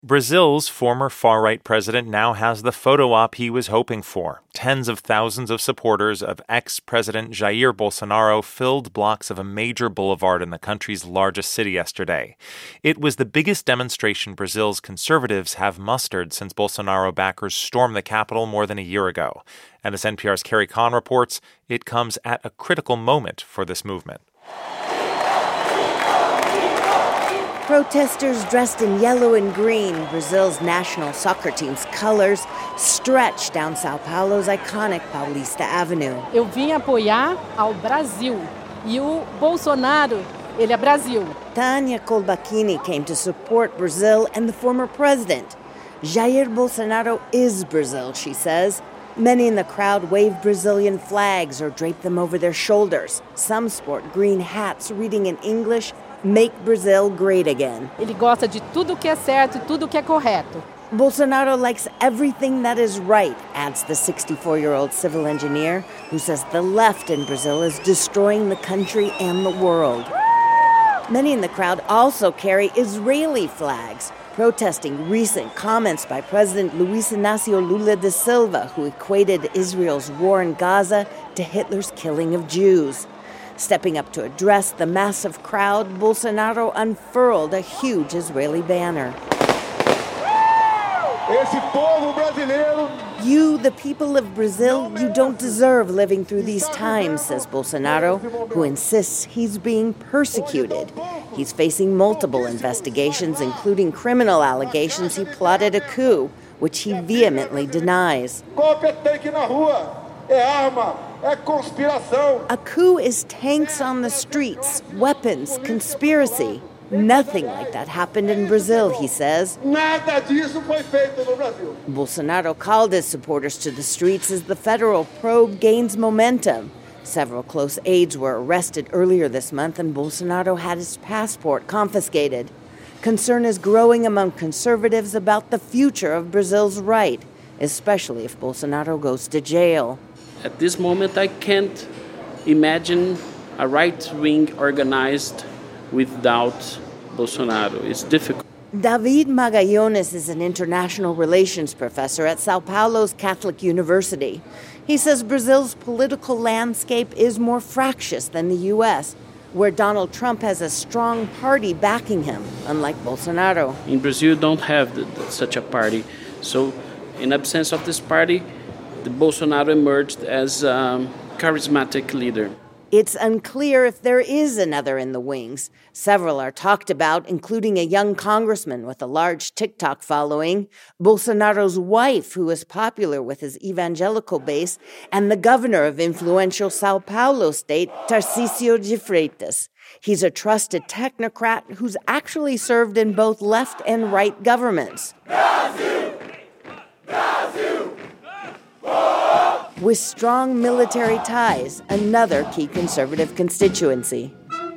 Brazil's former far-right president now has the photo op he was hoping for. Tens of thousands of supporters of ex-President Jair Bolsonaro filled blocks of a major boulevard in the country's largest city yesterday. It was the biggest demonstration Brazil's conservatives have mustered since Bolsonaro backers stormed the capital more than a year ago. And as NPR's Carrie Kahn reports, it comes at a critical moment for this movement. Protesters dressed in yellow and green, Brazil's national soccer team's colors, stretched down São Paulo's iconic Paulista Avenue. Eu vim apoiar ao Brasil. E o Bolsonaro, ele é Brasil. Tânia Colbachini came to support Brazil and the former president. Jair Bolsonaro is Brazil, she says. Many in the crowd wave Brazilian flags or drape them over their shoulders. Some sport green hats reading in English, "Make Brazil Great Again." Ele gosta de tudo que é certo e tudo que é correto. Bolsonaro likes everything that is right, adds the 64-year-old civil engineer, who says the left in Brazil is destroying the country and the world. Many in the crowd also carry Israeli flags, protesting recent comments by President Luiz Inácio Lula da Silva, who equated Israel's war in Gaza to Hitler's killing of Jews. Stepping up to address the massive crowd, Bolsonaro unfurled a huge Israeli banner. You, the people of Brazil, you don't deserve living through these times, says Bolsonaro, who insists he's being persecuted. He's facing multiple investigations, including criminal allegations he plotted a coup, which he vehemently denies. A coup is tanks on the streets, weapons, conspiracy. Nothing like that happened in Brazil, he says. Bolsonaro called his supporters to the streets as the federal probe gains momentum. Several close aides were arrested earlier this month, and Bolsonaro had his passport confiscated. Concern is growing among conservatives about the future of Brazil's right, especially if Bolsonaro goes to jail. At this moment, I can't imagine a right-wing organized without Bolsonaro. It's difficult. David Magalhães is an international relations professor at São Paulo's Catholic University. He says Brazil's political landscape is more fractious than the U.S., where Donald Trump has a strong party backing him, unlike Bolsonaro. In Brazil, you don't have such a party. So, in absence of this party, the Bolsonaro emerged as a charismatic leader. It's unclear if there is another in the wings. Several are talked about, including a young congressman with a large TikTok following, Bolsonaro's wife, who is popular with his evangelical base, and the governor of influential São Paulo state, Tarcísio de Freitas. He's a trusted technocrat who's actually served in both left and right governments. Brasil! Brasil! With strong military ties, another key conservative constituency.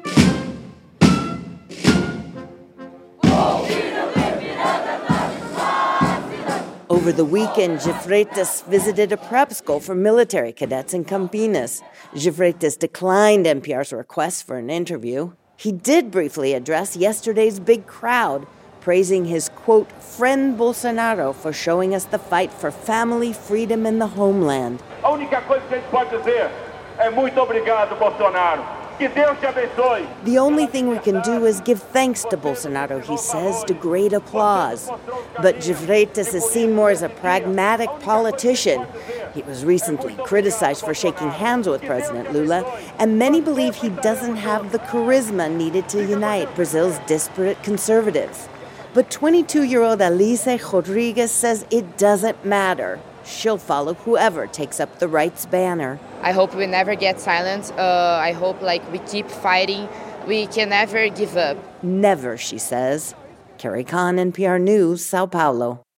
Over the weekend, Gifreitas visited a prep school for military cadets in Campinas. Gifreitas declined NPR's request for an interview. He did briefly address yesterday's big crowd, praising his, quote, friend Bolsonaro for showing us the fight for family, freedom, and the homeland. A única coisa que a gente pode dizer é muito obrigado, Bolsonaro. Que Deus te abençoe. The only thing we can do is give thanks to Bolsonaro, he says, to great applause. But Gifreitas is seen more as a pragmatic politician. He was recently criticized for shaking hands with President Lula, and many believe he doesn't have the charisma needed to unite Brazil's disparate conservatives. But 22-year-old Alice Rodriguez says it doesn't matter. She'll follow whoever takes up the right's banner. I hope we never get silent. I hope we keep fighting. We can never give up. Never, she says. Carrie Kahn, NPR News, Sao Paulo.